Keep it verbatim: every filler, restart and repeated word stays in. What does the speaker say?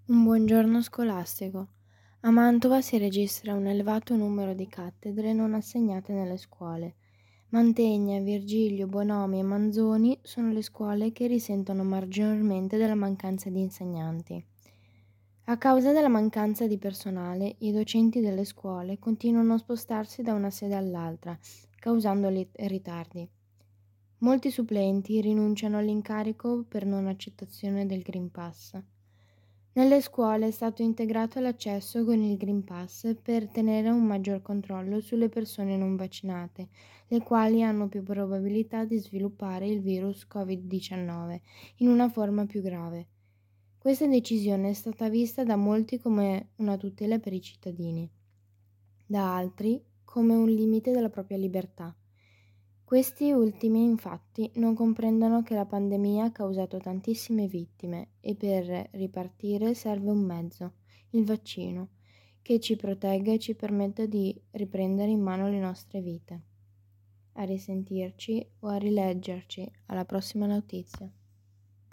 Un buongiorno scolastico. A Mantova si registra un elevato numero di cattedre non assegnate nelle scuole. Mantegna, Virgilio, Bonomi e Manzoni sono le scuole che risentono maggiormente della mancanza di insegnanti. A causa della mancanza di personale, i docenti delle scuole continuano a spostarsi da una sede all'altra, causando li- ritardi. Molti supplenti rinunciano all'incarico per non accettazione del Green Pass. Nelle scuole è stato integrato l'accesso con il Green Pass per tenere un maggior controllo sulle persone non vaccinate, le quali hanno più probabilità di sviluppare il virus covid diciannove in una forma più grave. Questa decisione è stata vista da molti come una tutela per i cittadini, da altri come un limite della propria libertà. Questi ultimi, infatti, non comprendono che la pandemia ha causato tantissime vittime e per ripartire serve un mezzo, il vaccino, che ci protegga e ci permetta di riprendere in mano le nostre vite. A risentirci o a rileggerci. Alla prossima notizia.